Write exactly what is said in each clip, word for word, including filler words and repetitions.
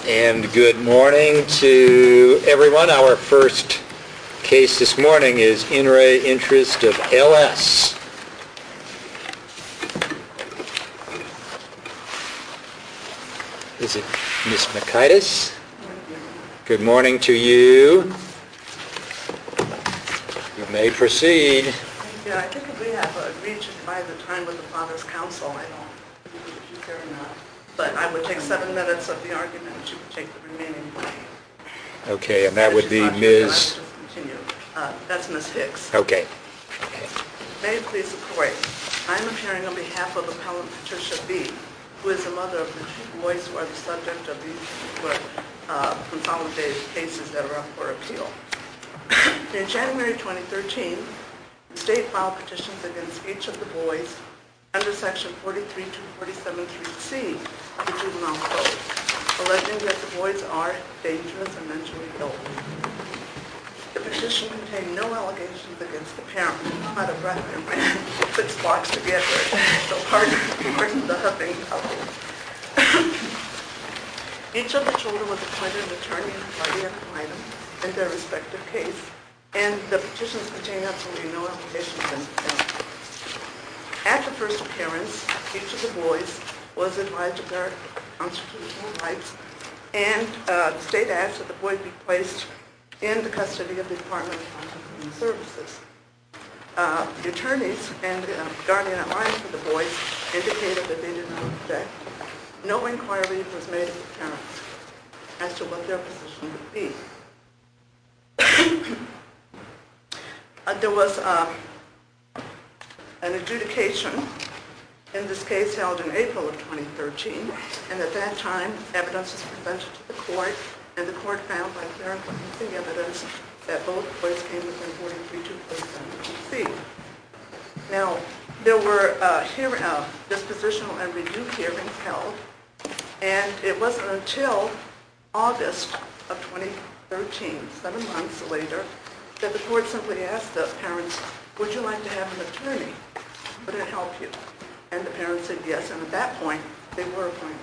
And good morning to everyone. Our first case this morning is in re Interest of L S. Is it Miz Makaitis? Good morning to you. You may proceed. Yeah, I think if we have agreed to divide the time with the Father's Counsel, I don't know if you care or not. But I would take seven minutes of the argument, and you would take the remaining three. Okay, and that would be Miz I would Miz just continue. Uh, that's Miz Hicks. Okay. Okay. May it please the Court. I am appearing on behalf of Appellant Patricia B., who is the mother of the two boys who are the subject of these particular uh, consolidated cases that are up for appeal. In January twenty thirteen, the state filed petitions against each of the boys under Section forty-three two forty-seven three C of the Juvenile Code, alleging that the boys are dangerous and mentally ill. The petition contained no allegations against the parent. I'm out of breath here, man. Six blocks to get there. So hard to the huffing couple. Each of the children was appointed an attorney and guardian ad litem in their respective case, and the petitions contain absolutely no allegations against the parent. At the first appearance, each of the boys was advised of their constitutional rights, and uh, the state asked that the boy be placed in the custody of the Department of Conjugal Human Services. Uh, the attorneys and uh, guardian ad litem for the boys indicated that they did not object. No inquiry was made of the parents as to what their position would be. uh, there was uh, an adjudication in this case held in April of twenty thirteen, and at that time evidence was presented to the court, and the court found by clear and convincing evidence that both boys came within forty-three two forty-seven C. Now, there were uh, hear- uh, dispositional and review hearings held, and it wasn't until August of twenty thirteen, seven months later, that the court simply asked the parents, would you like to have an attorney? Would it help you? And the parents said yes, and at that point, they were appointed.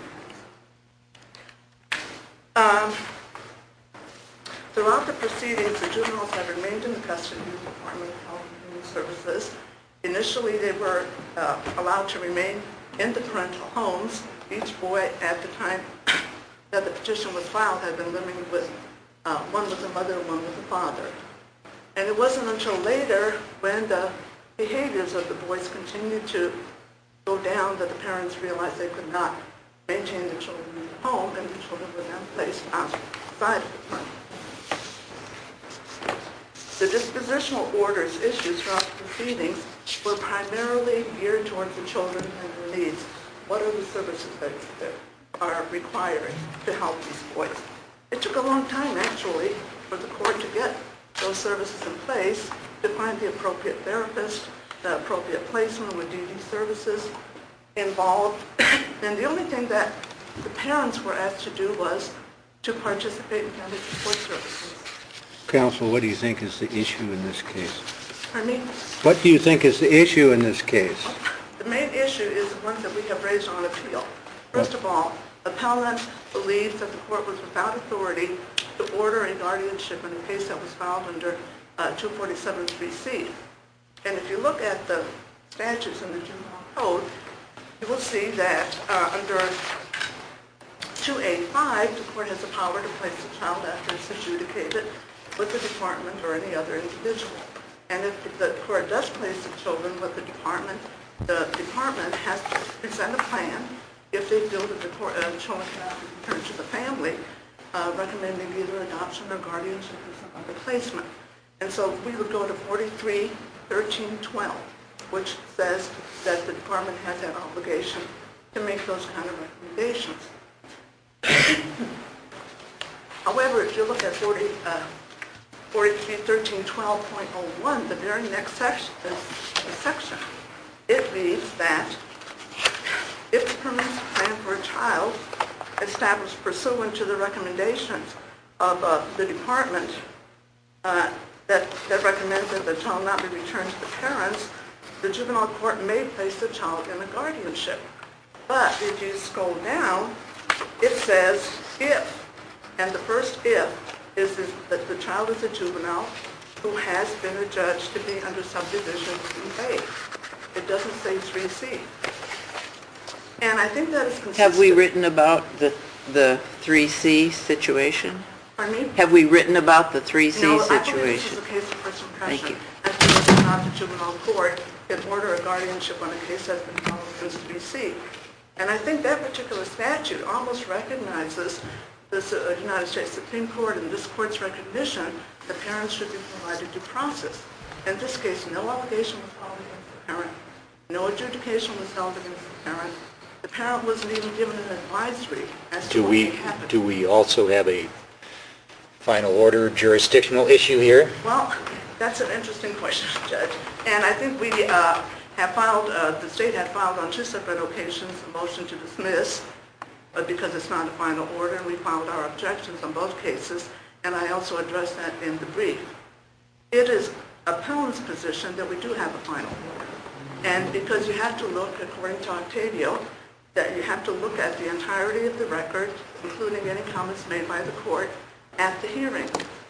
Um, throughout the proceedings, the juveniles have remained in the custody of the Department of Health and Human Services. Initially, they were uh, allowed to remain in the parental homes. Each boy, at the time that the petition was filed, had been living with uh, one with the mother and one with the father. And it wasn't until later, when the behaviors of the boys continued to go down, that the parents realized they could not maintain the children in the home, and the children were then placed outside of the home. The dispositional orders issued throughout the proceedings were primarily geared towards the children and their needs. What are the services that, that are required to help these boys? It took a long time, actually, for the court to get those services in place, to find the appropriate therapist, the appropriate placement with D D services involved. And the only thing that the parents were asked to do was to participate in family support services. Counsel, what do you think is the issue in this case? Pardon me? What do you think is the issue in this case? The main issue is the one that we have raised on appeal. First of all, appellant believes that the court was without authority to order a guardianship in a case that was filed under uh, two forty-seven three C. And if you look at the statutes in the Juvenile Code, you will see that uh, under two A five, the court has the power to place the child after it's adjudicated with the department or any other individual. And if the court does place the children with the department, the department has to present a plan if they feel that the court, uh, children cannot be returned to the family, uh, recommending either adoption or guardianship or some other placement. And so we would go to forty-three thirteen twelve, which says that the department has that obligation to make those kind of recommendations. However, if you look at forty-three thirteen twelve point oh one, the very next section, uh, section, it reads that if the permanent plan for a child established pursuant to the recommendations of uh, the department uh, that, that recommends that the child not be returned to the parents, the juvenile court may place the child in a guardianship. But if you scroll down, it says if And the first if is, is that the child is a juvenile who has been adjudged to be under subdivision three A. It doesn't say three C. And I think that is consistent. Have we written about the, the three C situation? Pardon me? Have we written about the three C No, I believe this situation? is a case of first impression. Thank you. As to whether or not the juvenile court can order a guardianship on a case that's been filed against three C. And I think that particular statute almost recognizes this uh, United States Supreme Court and this court's recognition that parents should be provided due process. In this case, no allegation was held against the parent. No adjudication was held against the parent. The parent wasn't even given an advisory as to Do what we, may happen. do we also have a final order jurisdictional issue here? Well, that's an interesting question, Judge. And I think we uh, have filed, uh, the state had filed on two separate occasions a motion to dismiss, but because it's not a final order, we filed our objections on both cases, and I also addressed that in the brief. It is appellant's position that we do have a final order. And because you have to look, according to Octavio, that you have to look at the entirety of the record, including any comments made by the court at the hearing.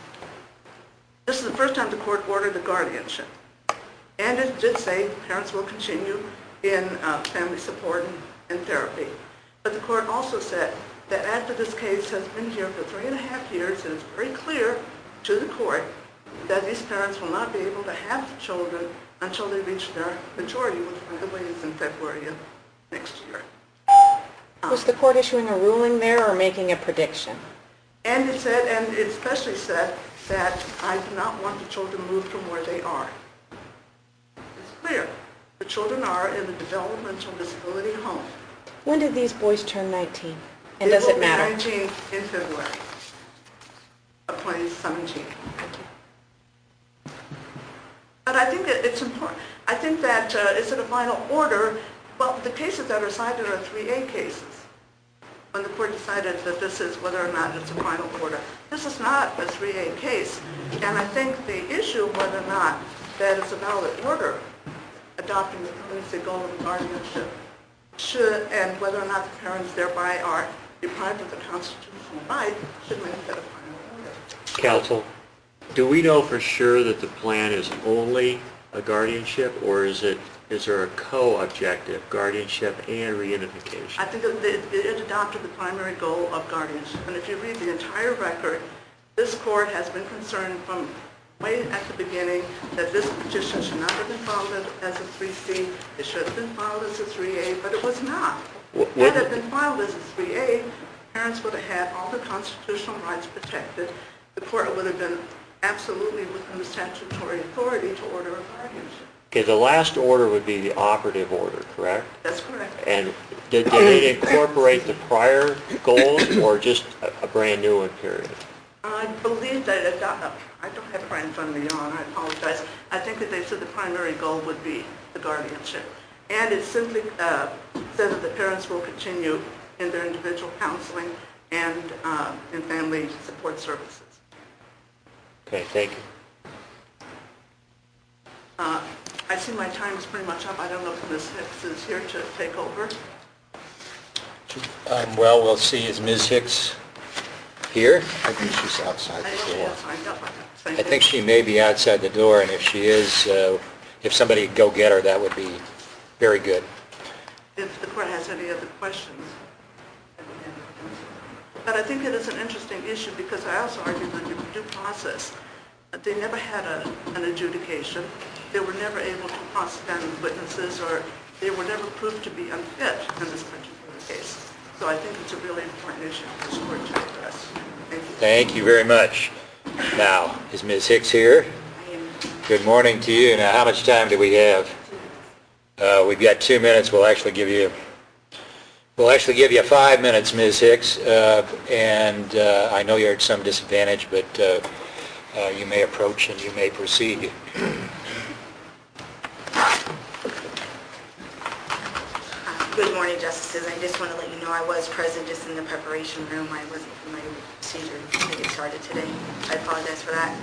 This is the first time the court ordered the guardianship. And it did say parents will continue in uh, family support and, and therapy. But the court also said that after this case has been here for three and a half years, it is very clear to the court that these parents will not be able to have children until they reach their majority, which, by the way, is in February of next year. Was the court issuing a ruling there or making a prediction? And it said, and it especially said, that I do not want the children moved from where they are. It's clear. The children are in the developmental disability home. When did these boys turn nineteen? And They does will it be matter? nineteen in February of twenty seventeen. But I think that it's important. I think that, uh, is it a final order? Well, the cases that are cited are three A cases. When the court decided that this is whether or not it's a final order. This is not a three A case. And I think the issue of whether or not that it's a valid order adopting the permanency goal of guardianship should, and whether or not the parents thereby are deprived of the constitutional right, should make that a final order. Counsel, do we know for sure that the plan is only a guardianship, or is it is there a co-objective, guardianship and reunification? I think that it, it adopted the primary goal of guardianship. And if you read the entire record, this court has been concerned from way at the beginning that this petition should not have been filed as a three C. It should have been filed as a three A, but it was not. What, Had what, it been filed as a three A, parents would have had all the constitutional rights protected. The court would have been absolutely within the statutory authority to order a guardianship. okay, the last order would be the operative order, correct? That's correct. And did, did it incorporate the prior goals, or just a, a brand new one, period? I believe that it got, I don't have it right in front of me, Your Honor, I apologize. I think that they said the primary goal would be the guardianship. And it simply uh, said that the parents will continue in their individual counseling and uh, in family support services. Okay, thank you. Uh, I see my time is pretty much up. I don't know if Miz Hicks is here to take over. Um, well, we'll see. Is Miz Hicks here? I think she's outside I the know she door. has signed up. Thank I you. think she may be outside the door, and if she is, uh, if somebody could go get her, that would be very good. If the court has any other questions. But I think it is an interesting issue because I also argue that the due process, they never had a, an adjudication. They were never able to cross-examine witnesses, or they were never proved to be unfit in this particular case. So I think it's a really important issue for this court to address. Thank you. Thank you very much. Now, is Miz Hicks here? Good morning to you. Now, how much time do we have? Uh, we've got two minutes. We'll actually give you, we'll actually give you five minutes, Miz Hicks. Uh, and uh, I know you're at some disadvantage, but uh, uh, you may approach and you may proceed. Good morning, Justices. I just want to let you know I was present just in the preparation room. I wasn't in my procedure to get started today. I apologize for that.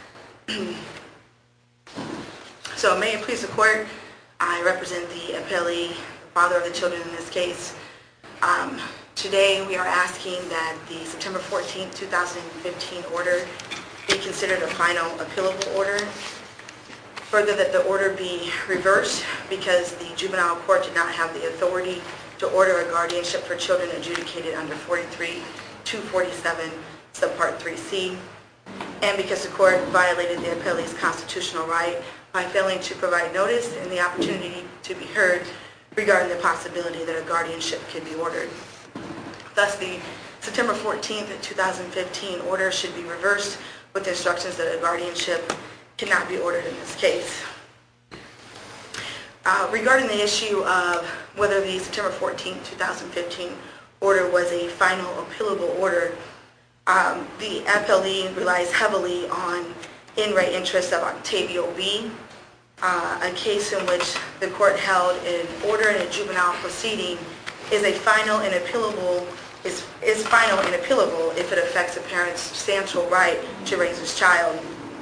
So may it please the court, I represent the appellee, the father of the children in this case. Um, Today, we are asking that the September fourteenth, two thousand fifteen order be considered a final appealable order. Further, that the order be reversed because the juvenile court did not have the authority to order a guardianship for children adjudicated under forty-three two forty-seven, subpart three C, and because the court violated the appellee's constitutional right by failing to provide notice and the opportunity to be heard regarding the possibility that a guardianship could be ordered. Thus, the September fourteenth, two thousand fifteen order should be reversed with instructions that a guardianship cannot be ordered in this case. Uh, regarding the issue of whether the September fourteenth, two thousand fifteen order was a final appealable order, um, the appellee relies heavily on in re interest of Octavio B., uh, a case in which the court held an order in a juvenile proceeding is a final and appealable is, is final and appealable if it affects a parent's substantial right to raise his child.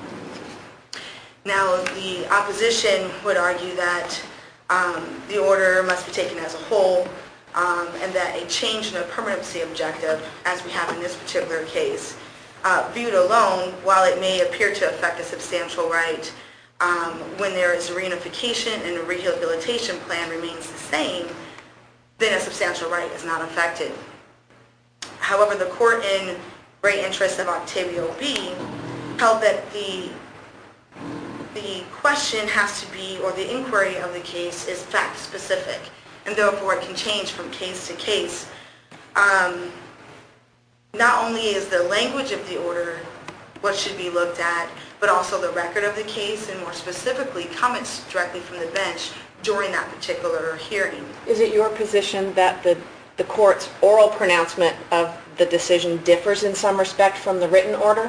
Now, the opposition would argue that um, the order must be taken as a whole, um, and that a change in the permanency objective, as we have in this particular case, uh, viewed alone, while it may appear to affect a substantial right, um, when there is a reunification and a rehabilitation plan remains the same, then a substantial right is not affected. However, the court in great interest of Octavio B. held that the the question has to be, or the inquiry of the case is fact-specific, and therefore it can change from case to case. Um, not only is the language of the order what should be looked at, but also the record of the case, and more specifically, comments directly from the bench during that particular hearing. Is it your position that the, the court's oral pronouncement of the decision differs in some respect from the written order?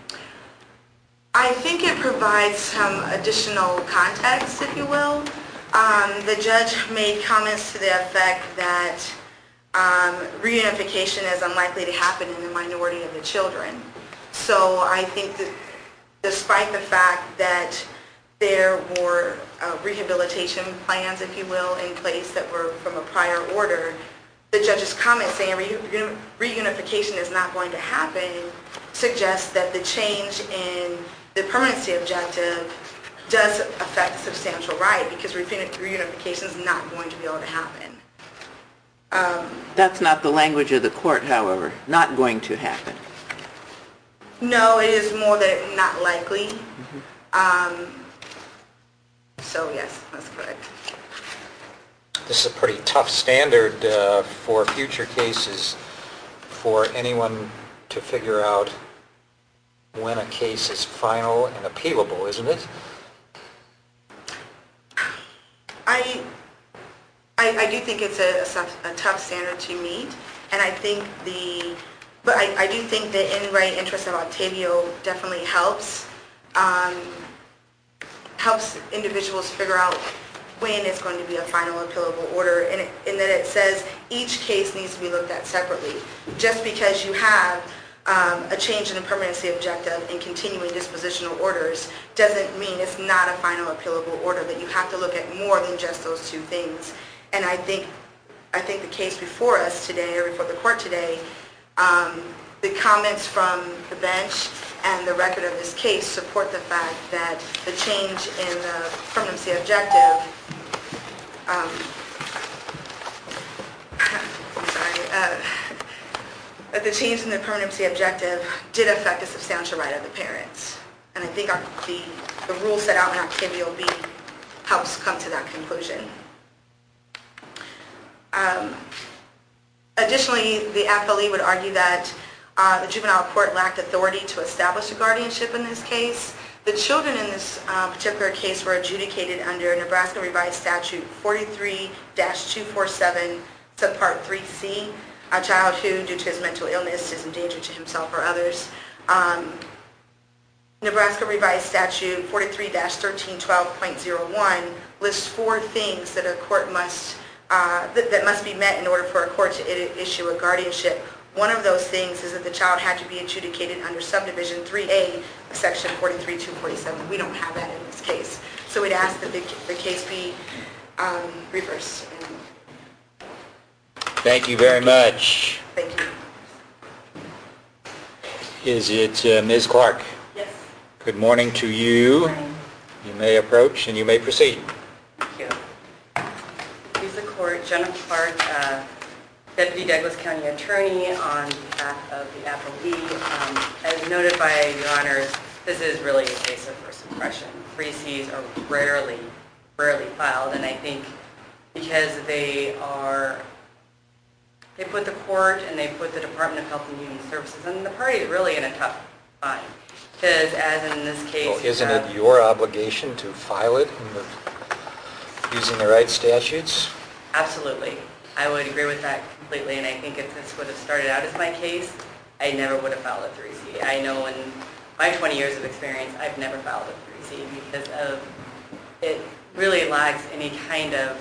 I think it provides some additional context, if you will. Um, the judge made comments to the effect that um, reunification is unlikely to happen in the minority of the children. So I think that despite the fact that there were uh, rehabilitation plans, if you will, in place that were from a prior order, the judge's comment saying re reunification is not going to happen suggests that the change in the permanency objective does affect the substantial right, because reunification is not going to be able to happen. Um, That's not the language of the court, however, not going to happen. no, it is more than not likely. Mm-hmm. Um, so yes, that's correct. This is a pretty tough standard uh, for future cases for anyone to figure out when a case is final and appealable, isn't it? I, I, I do think it's a, a, a tough standard to meet, and I think the, but I, I do think the in right interest of Octavio definitely helps, um, helps individuals figure out when it's going to be a final appealable order, and it, in that it says each case needs to be looked at separately. Just because you have um, a change in the permanency objective and continuing dispositional orders doesn't mean it's not a final appealable order, that you have to look at more than just those two things. And I think, I think the case before us today, or before the court today, um, the comments from the bench and the record of this case support the fact that the change in the permanency objective, um, I'm sorry, uh, that the change in the permanency objective did affect the substantial right of the parents. And I think our, the, the rule set out in Octavio B helps come to that conclusion. Um, additionally, the appellee would argue that uh, the juvenile court lacked authority to establish a guardianship in this case. The children in this uh, particular case were adjudicated under Nebraska Revised Statute forty-three dash two forty-seven, subpart three C, a child who, due to his mental illness, is in danger to himself or others. Um, Nebraska Revised Statute forty-three dash thirteen twelve point oh one lists four things that a court must uh, that, that must be met in order for a court to I- issue a guardianship. One of those things is that the child had to be adjudicated under subdivision three A of section forty-three two forty-seven. We don't have that in this case, so we'd ask that the, the case be um, reversed. Thank you very much. Thank you. Is it uh, Miz Clark? Yes. Good morning to you. You may approach and you may proceed. Thank you. Please the court, Jennifer Clark, uh, Deputy Douglas County Attorney on behalf of the appellee. Um, as noted by Your Honors, this is really a case of first impression. three Cs are rarely, rarely filed, and I think because they are, they put the court and they put the Department of Health and Human Services, and the party is really in a tough bind. Because as in this case... Well, isn't uh, it your obligation to file it in the, using the right statutes? Absolutely. I would agree with that completely, and I think if this would have started out as my case, I never would have filed a three C. I know in my twenty years of experience, I've never filed a three C because of it really lacks any kind of,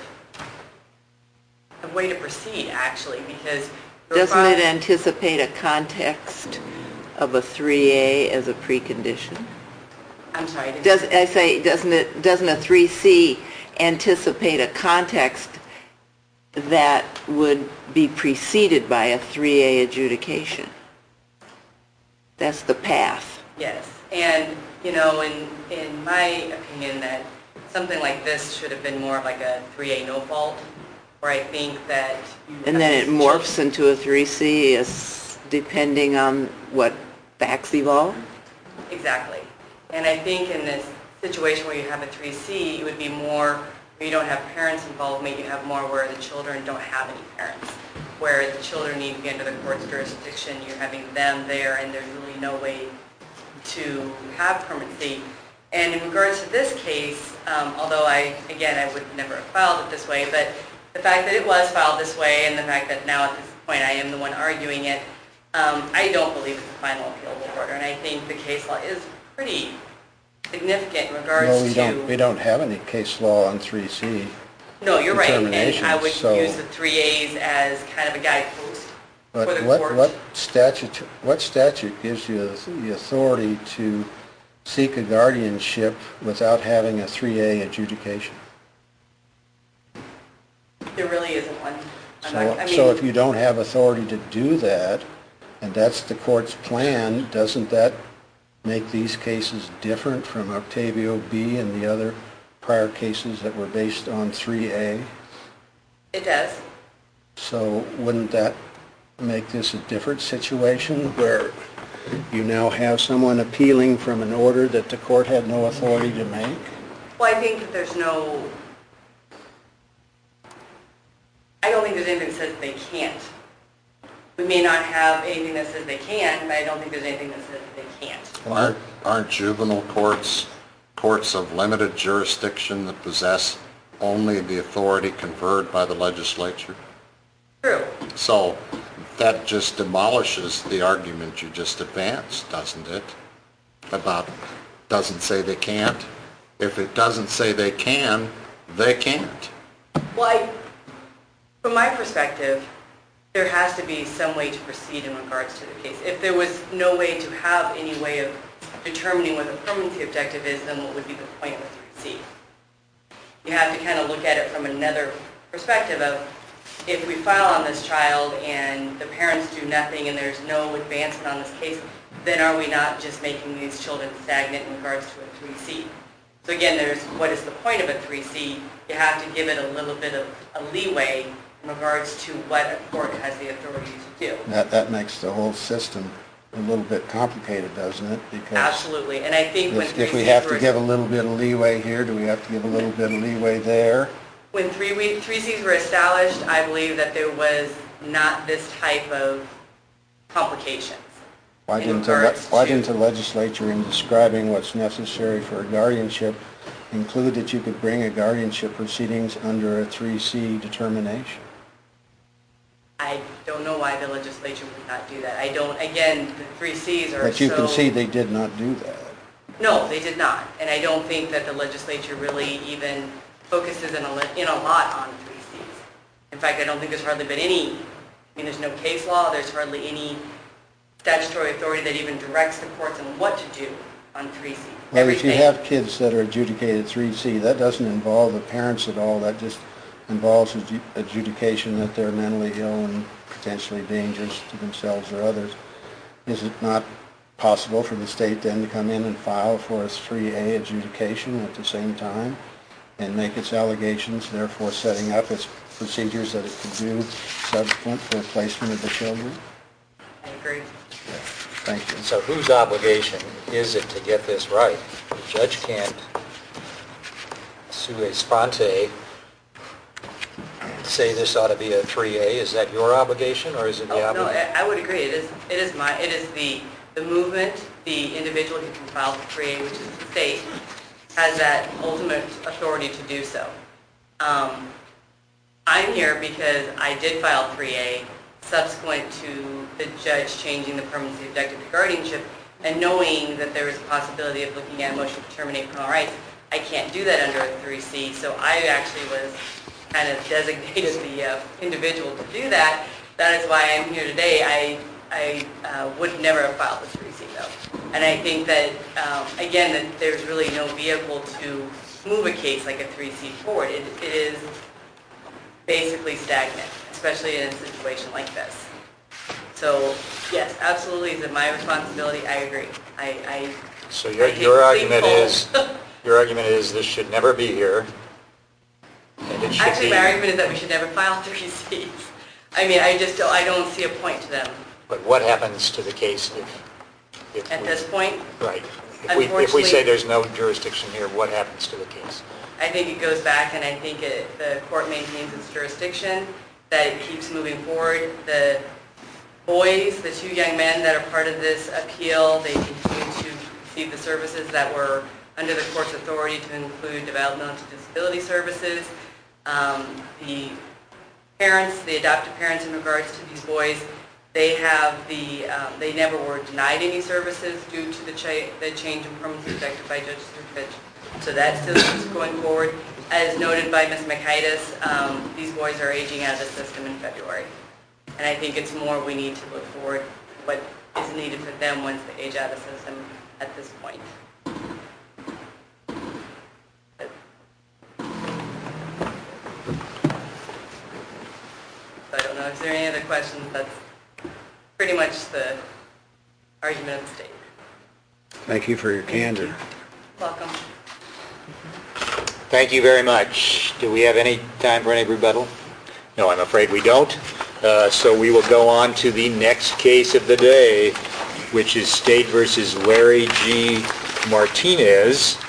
of way to proceed, actually, because... you're Doesn't fil- it anticipate a context of a three A as a precondition? I'm sorry. I didn't- Does, I say, doesn't it, doesn't a three C anticipate a context that would be preceded by a three A adjudication? That's the path. Yes, and, you know, in, in my opinion, that something like this should have been more of like a three A no fault, where I think that... you And have then it these morphs children- into a three C as depending on what facts evolve? Exactly. And I think in this situation where you have a three C, it would be more where you don't have parents' involvement, you have more where the children don't have any parents, where the children need to be under the court's jurisdiction, you're having them there, and there's really no way to have permanency. And in regards to this case, um, although I, again, I would never have filed it this way, but the fact that it was filed this way and the fact that now at this point I am the one arguing it, um, I don't believe it's a final appealable order. And I think the case law is pretty significant in regards Well, we to... don't, we don't have any case law on three C. No, you're right, and I determination, would so- use the three A's as kind of a guidepost for But the what, court. what statute, what statute gives you the authority to seek a guardianship without having a three A adjudication? There really isn't one. I'm not- So, I so mean, if you don't have authority to do that, and that's the court's plan, doesn't that make these cases different from Octavio B. and the other prior cases that were based on three A? It does. So wouldn't that make this a different situation where you now have someone appealing from an order that the court had no authority to make? Well, I think that there's no, I don't think there's anything that says they can't. We may not have anything that says they can, but I don't think there's anything that says they can't. Aren't, aren't juvenile courts courts of limited jurisdiction that possess only the authority conferred by the legislature? True. So that just demolishes the argument you just advanced, doesn't it? About, doesn't say they can't. If it doesn't say they can, they can't. Well, I, from my perspective, there has to be some way to proceed in regards to the case. If there was no way to have any way of determining what the permanency objective is, then what would be the point of a three C? You have to kind of look at it from another perspective of, if we file on this child and the parents do nothing and there's no advancement on this case, then are we not just making these children stagnant in regards to a three C? So again, there's what is the point of a three C? You have to give it a little bit of a leeway in regards to what a court has the authority to do. That, that makes the whole system a little bit complicated, doesn't it? Because Absolutely, and I think when if, three if we Cs have to were- give a little bit of leeway here, do we have to give a little bit of leeway there? When three, we- three Cs were established, I believe that there was not this type of complications. Why in didn't, the, le- regards why to- didn't the legislature, in describing what's necessary for a guardianship, include that you could bring a guardianship proceedings under a three C determination? I don't know why the legislature would not do that. I don't, again, the three Cs are so... But you can see they did not do that. No, they did not. And I don't think that the legislature really even focuses in a, li- in a lot on three Cs. In fact, I don't think there's hardly been any, I mean, there's no case law, there's hardly any statutory authority that even directs the courts on what to do on three C. Well, if you Everything- have kids that are adjudicated three C, that doesn't involve the parents at all, that just involves adju- adjudication that they're mentally ill and potentially dangerous to themselves or others. Is it not possible for the state then to come in and file for a three A adjudication at the same time and make its allegations, therefore setting up its procedures that it could do subsequent for placement of the children? I agree. Thank you. So whose obligation is it to get this right? The judge can't sua sponte say this ought to be a three A. Is that your obligation, or is it the Oh, no, obligation? I I would agree. It is, it is my, it is the, the movement, the individual who can file for three A, which is the state, has that ultimate authority to do so. Um, I'm here because I did file three A subsequent to the judge changing the permanency objective to guardianship, and knowing that there was a possibility of looking at a motion to terminate parental rights. I can't do that under a three C, so I actually was kind of designated the uh, individual to do that. That is why I'm here today. I, I uh, would never have filed the three C though. And I think that, um, again, that there's really no vehicle to move a case like a three C forward. It, it is basically stagnant, especially in a situation like this. So, yes, absolutely, is it my responsibility? I agree. I, I So your, I hate your to argument think is, your argument is this should never be here, and it should Actually, be... my argument is that we should never file three Cs. I mean, I just don't, I don't see a point to them But what happens to the case if... if at we- this point. Right. If we, if we Unfortunately- say there's no jurisdiction here, what happens to the case? I think it goes back, and I think it, the court maintains its jurisdiction, that it keeps moving forward. The boys, the two young men that are part of this appeal, they continue to receive the services that were under the court's authority, to include developmental disability services. Um, the parents, the adoptive parents in regards to these boys, they have the, um, they never were denied any services due to the, cha- the change in permanency objective by Judge Sirkovich. So that still keeps going forward. As noted by Miz McItis, um, these boys are aging out of the system in February. And I think it's more we need to look forward what is needed for them once they age out of the system at this point. So I don't know, is there any other questions? That's pretty much the argument of the state. Thank you for your candor. Welcome. Thank you very much. Do we have any time for any rebuttal? No, I'm afraid we don't. Uh, So we will go on to the next case of the day, which is State versus Larry G. Martinez.